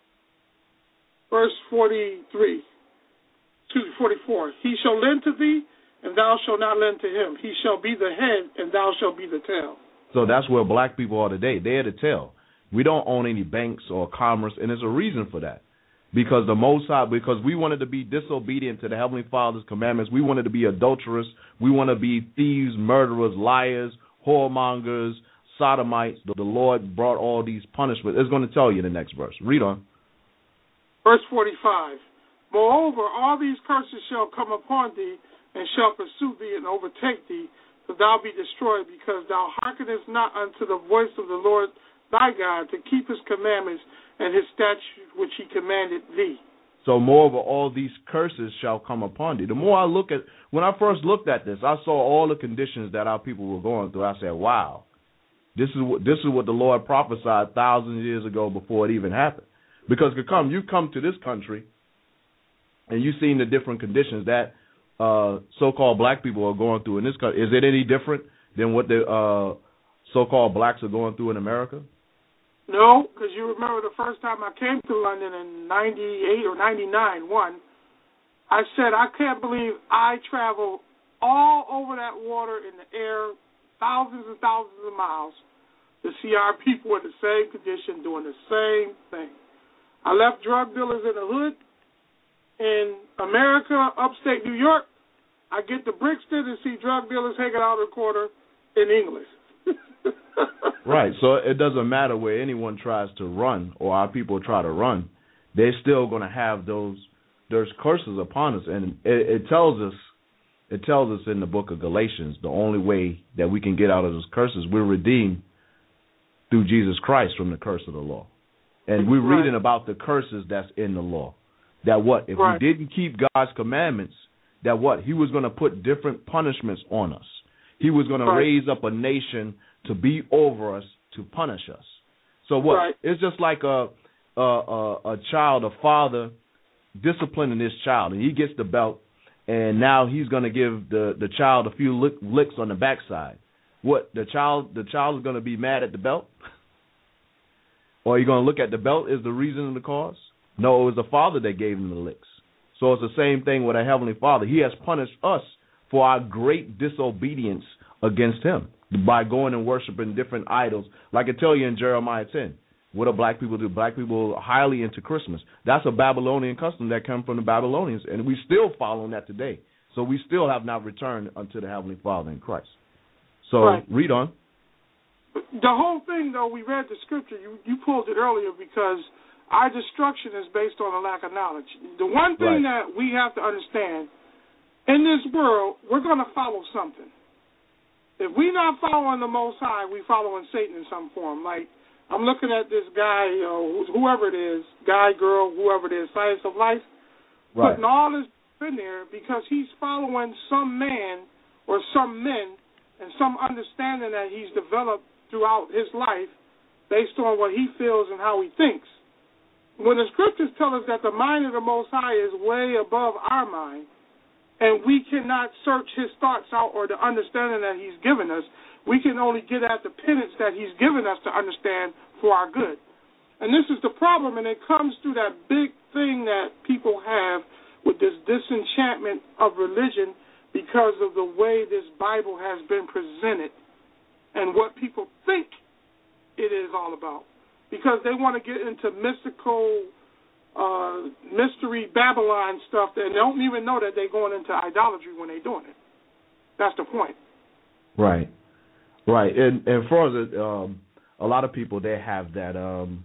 Verse forty-three. Excuse me, forty-four. He shall lend to thee, and thou shalt not lend to him. He shall be the head, and thou shalt be the tail. So that's where black people are today. They're the tail. We don't own any banks or commerce, and there's a reason for that. Because the Most High, because we wanted to be disobedient to the Heavenly Father's commandments. We wanted to be adulterers. We want to be thieves, murderers, liars, whoremongers, sodomites. The Lord brought all these punishments. It's going to tell you in the next verse. Read on. Verse forty-five. Moreover, all these curses shall come upon thee, and shall pursue thee and overtake thee, that thou be destroyed, because thou hearkenest not unto the voice of the Lord thy God, to keep his commandments and his statutes which he commanded thee. So moreover, all these curses shall come upon thee. The more I look at, when I first looked at this, I saw all the conditions that our people were going through. I said, wow, this is what, this is what the Lord prophesied thousands of years ago before it even happened. Because come, you come to this country, and you've seen the different conditions that uh, so-called black people are going through in this country. Is it any different than what the uh, so-called blacks are going through in America? No, because you remember the first time I came to London in ninety-eight or ninety-nine, one, I said, I can't believe I traveled all over that water in the air, thousands and thousands of miles, to see our people in the same condition doing the same thing. I left drug dealers in the hood in America, upstate New York. I get to Brixton and see drug dealers hanging out in the corner in English. Right, so it doesn't matter where anyone tries to run or our people try to run, they're still going to have those there's curses upon us, and it, it tells us it tells us in the book of Galatians the only way that we can get out of those curses, we're redeemed through Jesus Christ from the curse of the law, and we're right. reading about the curses that's in the law. That what if right. we didn't keep God's commandments, that what? He was going to put different punishments on us. He was going to right. raise up a nation to be over us, to punish us. So what? Right. It's just like a, a a a child, a father disciplining his child, and he gets the belt, and now he's going to give the, the child a few lick, licks on the backside. What? The child the child is going to be mad at the belt? Or are you going to look at the belt as the reason and the cause? No, it was the Father that gave him the licks. So it's the same thing with our Heavenly Father. He has punished us for our great disobedience against him by going and worshiping different idols. Like I tell you in Jeremiah ten, what do black people do? Black people are highly into Christmas. That's a Babylonian custom that came from the Babylonians, and we still following that today. So we still have not returned unto the Heavenly Father in Christ. So right. read on. The whole thing, though, we read the scripture. You, you pulled it earlier because our destruction is based on a lack of knowledge. The one thing right. that we have to understand, in this world, we're going to follow something. If we're not following the Most High, we're following Satan in some form. Like, I'm looking at this guy, you know, whoever it is, guy, girl, whoever it is, Science of Life, right. putting all this in there because he's following some man or some men and some understanding that he's developed throughout his life based on what he feels and how he thinks. When the scriptures tell us that the mind of the Most High is way above our mind, and we cannot search his thoughts out or the understanding that he's given us, we can only get at the penance that he's given us to understand for our good. And this is the problem, and it comes through that big thing that people have with this disenchantment of religion because of the way this Bible has been presented and what people think it is all about, because they want to get into mystical, uh, mystery Babylon stuff and they don't even know that they're going into idolatry when they're doing it. That's the point. Right, right. And, and for us, um, a lot of people, they have that um,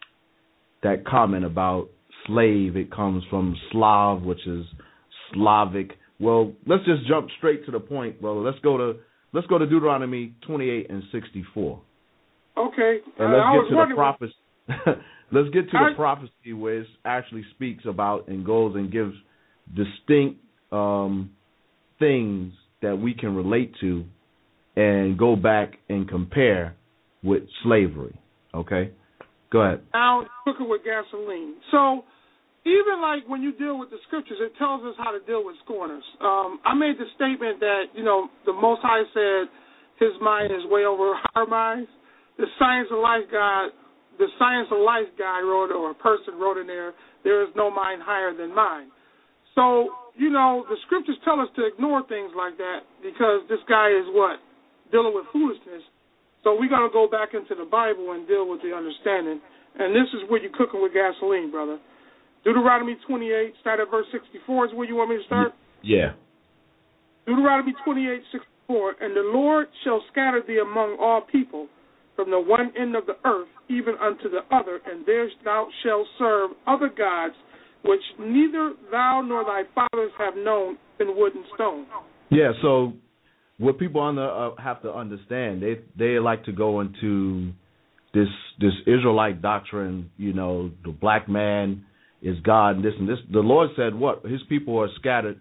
that comment about slave. It comes from Slav, which is Slavic. Well, let's just jump straight to the point, brother. Let's go to Let's go to Deuteronomy twenty-eight and sixty-four. Okay. And let's uh, get to the prophecy. let's get to I, the prophecy where it actually speaks about and goes and gives distinct um, things that we can relate to and go back and compare with slavery. Okay? Go ahead. Now, cooking with gasoline. So, even like when you deal with the scriptures, it tells us how to deal with scorners. Um, I made the statement that, you know, the Most High said his mind is way over our minds. The Science of Life guy, the Science of Life guy wrote, or a person wrote in there, there is no mind higher than mine. So, you know, the scriptures tell us to ignore things like that because this guy is what? Dealing with foolishness. So we got to go back into the Bible and deal with the understanding. And this is where you're cooking with gasoline, brother. Deuteronomy twenty-eight, start at verse sixty-four is where you want me to start? Yeah. Deuteronomy twenty-eight, sixty-four, and the Lord shall scatter thee among all people from the one end of the earth even unto the other, and there thou shalt serve other gods which neither thou nor thy fathers have known in wood and stone. Yeah, so what people on the, uh, have to understand, they they like to go into this this Israelite doctrine, you know, the black man is God and this and this. The Lord said what? His people are scattered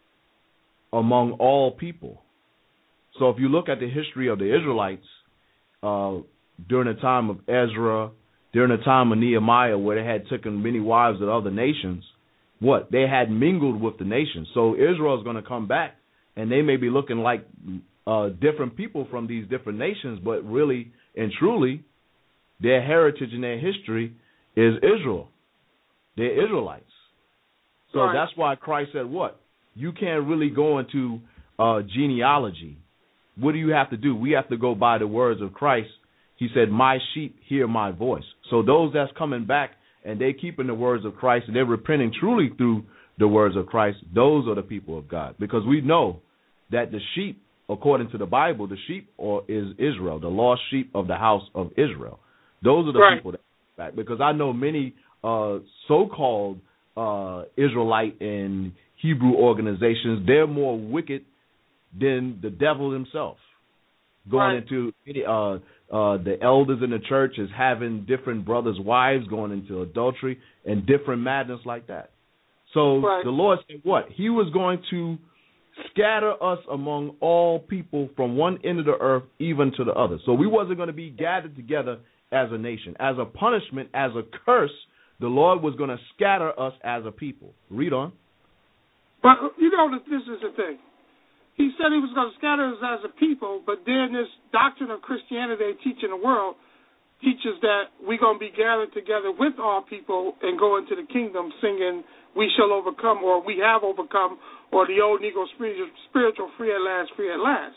among all people. So if you look at the history of the Israelites uh, during the time of Ezra, during the time of Nehemiah, where they had taken many wives of other nations, what? They had mingled with the nations. So Israel is going to come back, and they may be looking like uh, different people from these different nations, but really and truly, their heritage and their history is Israel. They're Israelites. So right. That's why Christ said what? You can't really go into uh, genealogy. What do you have to do? We have to go by the words of Christ. He said, my sheep hear my voice. So those that's coming back and they keeping the words of Christ and they're repenting truly through the words of Christ, those are the people of God. Because we know that the sheep, according to the Bible, the sheep or is Israel, the lost sheep of the house of Israel. Those are the right. people that come back. Because I know many Uh, so-called uh, Israelite and Hebrew organizations, they're more wicked than the devil himself. Going right. into uh, uh, the elders in the church is having different brothers' wives, going into adultery and different madness like that. So right. the Lord said what? He was going to scatter us among all people from one end of the earth even to the other. So we wasn't going to be gathered together as a nation. As a punishment, as a curse, the Lord was going to scatter us as a people. Read on. But, you know, this is the thing. He said he was going to scatter us as a people, but then this doctrine of Christianity they teach in the world teaches that we're going to be gathered together with all people and go into the kingdom singing, we shall overcome, or we have overcome, or the old Negro spiritual, free at last, free at last.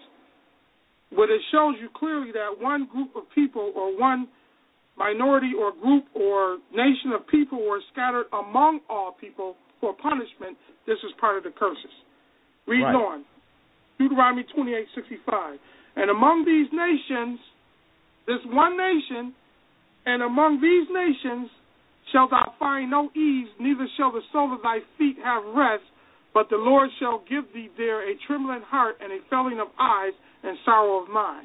But it shows you clearly that one group of people or one minority or group or nation of people were scattered among all people for punishment. This is part of the curses. Read right. on. Deuteronomy twenty-eight sixty-five. And among these nations, this one nation, and among these nations shalt thou find no ease, neither shall the sole of thy feet have rest, but the Lord shall give thee there a trembling heart and a failing of eyes and sorrow of mind.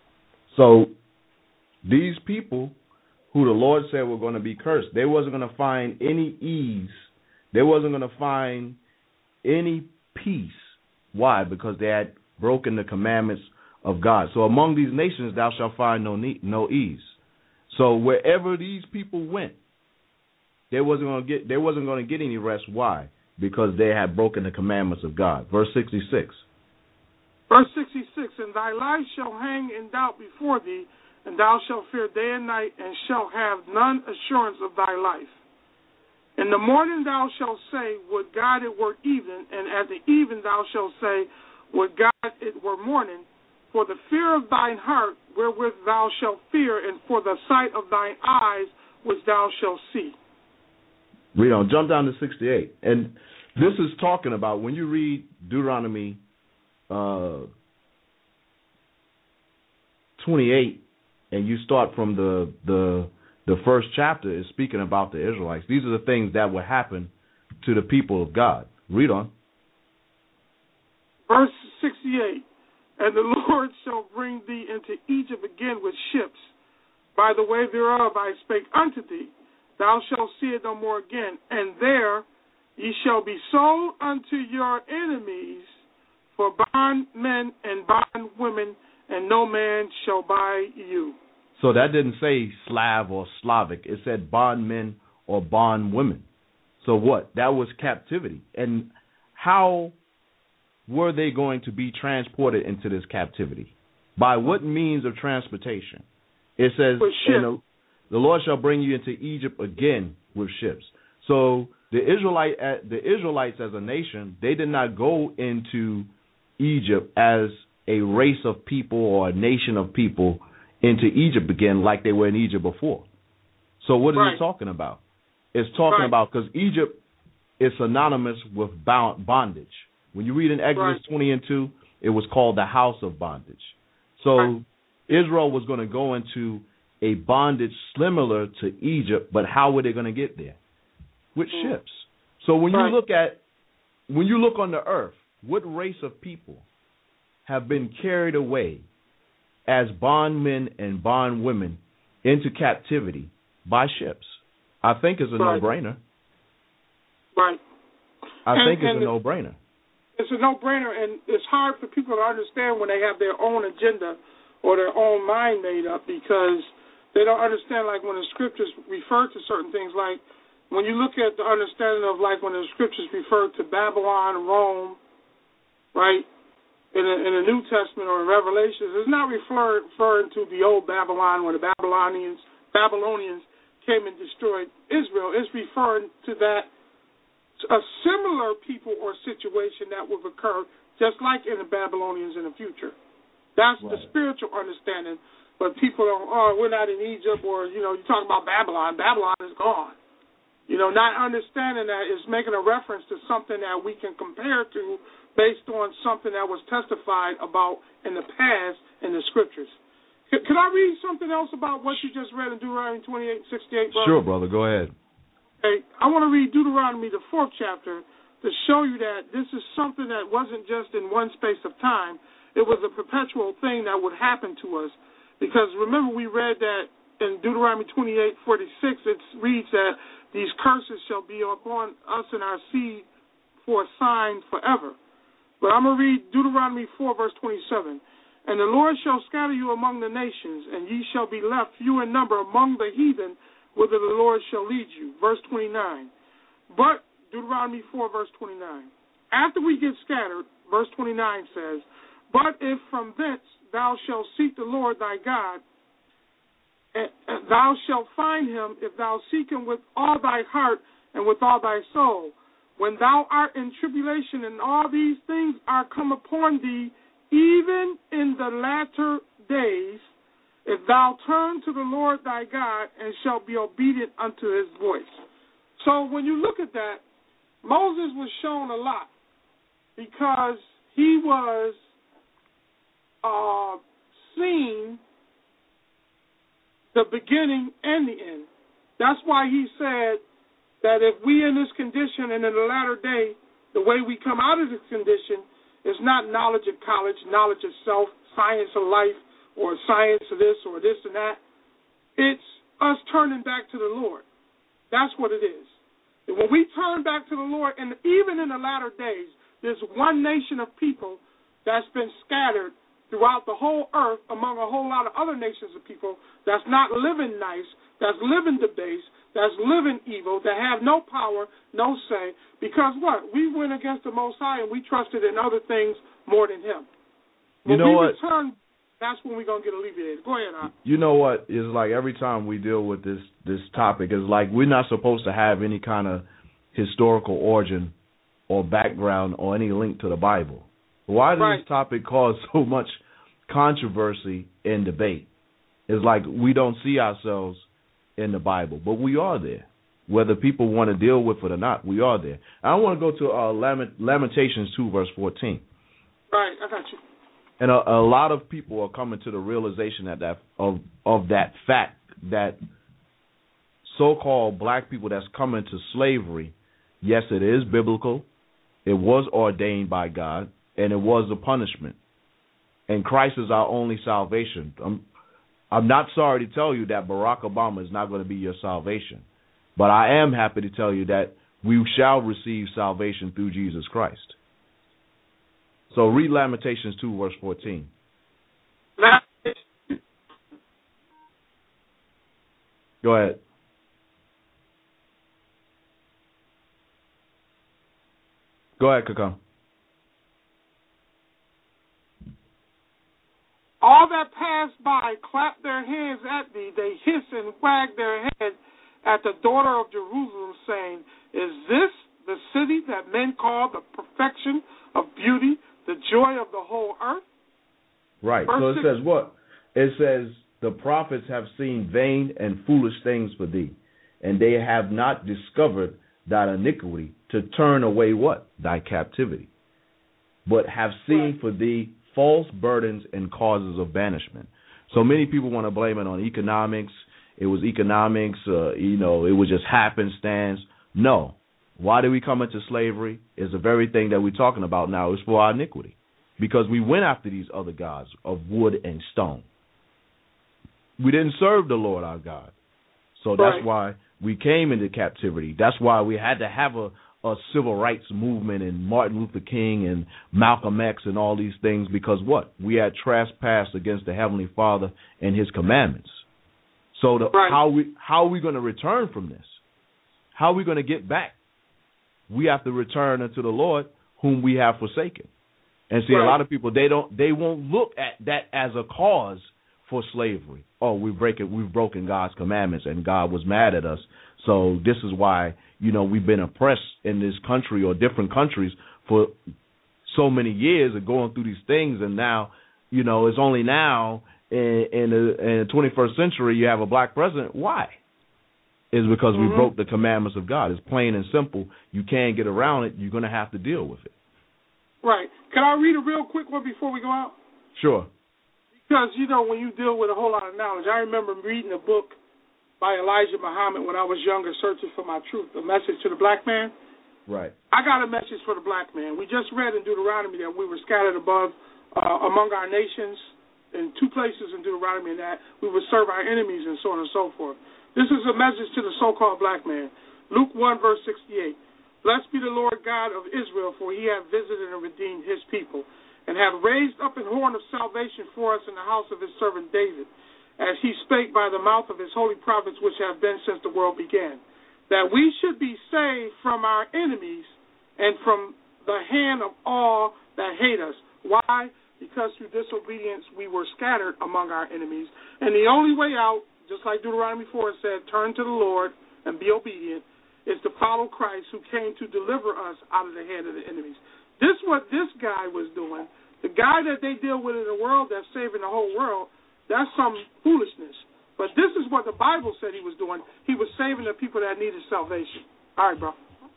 So these people who the Lord said were going to be cursed, they wasn't going to find any ease. They wasn't going to find any peace. Why? Because they had broken the commandments of God. So among these nations thou shalt find no need, no ease. So wherever these people went, they wasn't going to get they wasn't going to get any rest. Why? Because they had broken the commandments of God. Verse sixty-six. Verse sixty-six, and thy life shall hang in doubt before thee, and thou shalt fear day and night, and shalt have none assurance of thy life. In the morning thou shalt say, would God it were evening, and at the even thou shalt say, would God it were morning, for the fear of thine heart wherewith thou shalt fear, and for the sight of thine eyes which thou shalt see. Read on, jump down to sixty-eight. And this is talking about, when you read Deuteronomy uh, twenty-eight, and you start from the the the first chapter, is speaking about the Israelites. These are the things that would happen to the people of God. Read on. Verse sixty-eight, and the Lord shall bring thee into Egypt again with ships. By the way thereof I spake unto thee. Thou shalt see it no more again. And there ye shall be sold unto your enemies for bondmen and bondwomen, and no man shall buy you. So that didn't say Slav or Slavic. It said bondmen or bondwomen. So what? That was captivity. And how were they going to be transported into this captivity? By what means of transportation? It says, you know, the Lord shall bring you into Egypt again with ships. So the Israelite, the Israelites as a nation, they did not go into Egypt as a race of people or a nation of people into Egypt again like they were in Egypt before. So what is right. it talking about? It's talking right. about, because Egypt is synonymous with bondage. When you read in Exodus right. twenty and two, it was called the house of bondage. So right. Israel was going to go into a bondage similar to Egypt, but how were they going to get there? With mm. ships. So when right. you look at, when you look on the earth, what race of people have been carried away as bondmen and bondwomen into captivity by ships? I think it's a right. no-brainer. Right. I and, think it's and a no-brainer. It's a no-brainer, and it's hard for people to understand when they have their own agenda or their own mind made up, because they don't understand, like, when the scriptures refer to certain things, like when you look at the understanding of, like, when the scriptures refer to Babylon, Rome, right, in the, in the New Testament or in Revelations, it's not refer, referring to the old Babylon when the Babylonians Babylonians came and destroyed Israel. It's referring to that, a similar people or situation that will occur just like in the Babylonians in the future. That's right. The spiritual understanding. But people don't, oh, we're not in Egypt, or, you know, you talk about Babylon. Babylon is gone. You know, not understanding that is making a reference to something that we can compare to based on something that was testified about in the past in the scriptures. Can, can I read something else about what you just read in Deuteronomy twenty-eight sixty-eight, brother? Sure, brother. Go ahead. Okay. I want to read Deuteronomy, the fourth chapter, to show you that this is something that wasn't just in one space of time. It was a perpetual thing that would happen to us. Because remember, we read that in Deuteronomy twenty-eight forty-six, it reads that These curses shall be upon us and our seed for a sign forever. But I'm going to read Deuteronomy four, verse twenty-seven. And the Lord shall scatter you among the nations, and ye shall be left few in number among the heathen, whither the Lord shall lead you. Verse twenty-nine. But, Deuteronomy four, verse twenty-nine. After we get scattered, verse twenty-nine says, but if from thence thou shalt seek the Lord thy God, and thou shalt find him if thou seek him with all thy heart and with all thy soul. When thou art in tribulation and all these things are come upon thee, even in the latter days, if thou turn to the Lord thy God and shalt be obedient unto his voice. So when you look at that, Moses was shown a lot because he was uh, seen the beginning and the end. That's why he said that if we in this condition and in the latter day, the way we come out of this condition is not knowledge of college, knowledge of self, science of life, or science of this or this and that. It's us turning back to the Lord. That's what it is. And when we turn back to the Lord, and even in the latter days, there's one nation of people that's been scattered throughout the whole earth among a whole lot of other nations of people that's not living nice, that's living debased, that's living evil, that have no power, no say, because what? We went against the Most High and we trusted in other things more than him. When you know we what? return, that's when we're going to get alleviated. Go ahead, Al. You know what? It's like every time we deal with this, this topic, it's like we're not supposed to have any kind of historical origin or background or any link to the Bible. Why does Right. this topic cause so much controversy and debate? It's like we don't see ourselves in the Bible, but we are there. Whether people want to deal with it or not, we are there. I want to go to uh, Lament- Lamentations two, verse fourteen. Right, I got you. And a, a lot of people are coming to the realization that, that of of that fact that so-called black people that's coming to slavery, yes, it is biblical, it was ordained by God, and it was a punishment. And Christ is our only salvation. I'm, I'm not sorry to tell you that Barack Obama is not going to be your salvation, but I am happy to tell you that we shall receive salvation through Jesus Christ. So read Lamentations two, verse fourteen. Go ahead. Go ahead, Kakam. All that pass by clap their hands at thee. They hiss and wag their head at the daughter of Jerusalem, saying, is this the city that men call the perfection of beauty, the joy of the whole earth? Right. Verse so it six. says what? It says, the prophets have seen vain and foolish things for thee, and they have not discovered thy iniquity to turn away what? Thy captivity. But have seen Right. for thee false burdens and causes of banishment. So many people want to blame it on economics. It was economics, uh, you know, it was just happenstance. No. Why did we come into slavery? Is the very thing that we're talking about now is for our iniquity. Because we went after these other gods of wood and stone. We didn't serve the Lord our God. So that's Right. why we came into captivity. That's why we had to have a, a civil rights movement and Martin Luther King and Malcolm X and all these things, because what? We had trespassed against the Heavenly Father and his commandments. So the, Right. how we how are we going to return from this? How are we going to get back? We have to return unto the Lord whom we have forsaken. And see, Right. a lot of people, they don't they won't look at that as a cause for slavery. Oh, we've breaking we've broken God's commandments and God was mad at us. So this is why, you know, we've been oppressed in this country or different countries for so many years and going through these things, and now, you know, it's only now in, in, the, in the twenty-first century you have a black president. Why? It's because Mm-hmm. we broke the commandments of God. It's plain and simple. You can't get around it. You're going to have to deal with it. Right. Can I read a real quick one before we go out? Sure. Because, you know, when you deal with a whole lot of knowledge, I remember reading a book by Elijah Muhammad when I was younger, Searching for My Truth, A Message to the Black Man. Right. I got a message for the black man. We just read in Deuteronomy that we were scattered above uh, among our nations in two places in Deuteronomy, and that we would serve our enemies and so on and so forth. This is a message to the so-called black man. Luke one, verse sixty-eight. Blessed be the Lord God of Israel, for he hath visited and redeemed his people, and hath raised up an horn of salvation for us in the house of his servant David, as he spake by the mouth of his holy prophets, which have been since the world began, that we should be saved from our enemies and from the hand of all that hate us. Why? Because through disobedience we were scattered among our enemies. And the only way out, just like Deuteronomy four said, turn to the Lord and be obedient, is to follow Christ, who came to deliver us out of the hand of the enemies. This is what this guy was doing. The guy that they deal with in the world that's saving the whole world, that's some foolishness. But this is what the Bible said he was doing. He was saving the people that needed salvation. All right, bro.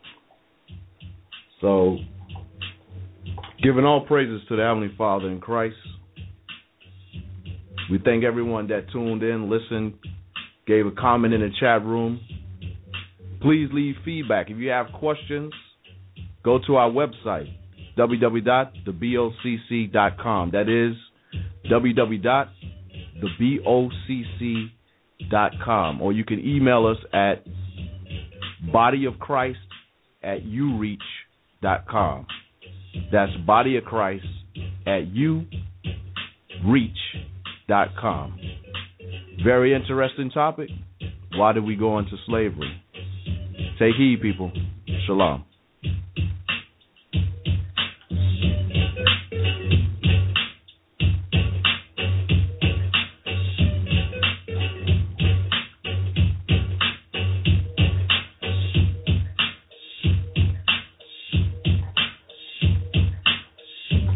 So, giving all praises to the Heavenly Father in Christ, we thank everyone that tuned in, listened, gave a comment in the chat room. Please leave feedback. If you have questions, go to our website, w w w dot the boc c dot com. That is w w w dot the boc dot com. Or you can email us at bodyofchrist at ureach dot com. That's bodyofchrist at ureach dot com. Very interesting topic. Why did we go into slavery? Take heed, people. Shalom.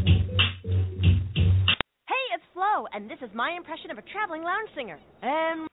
And this is my impression of a traveling lounge singer. And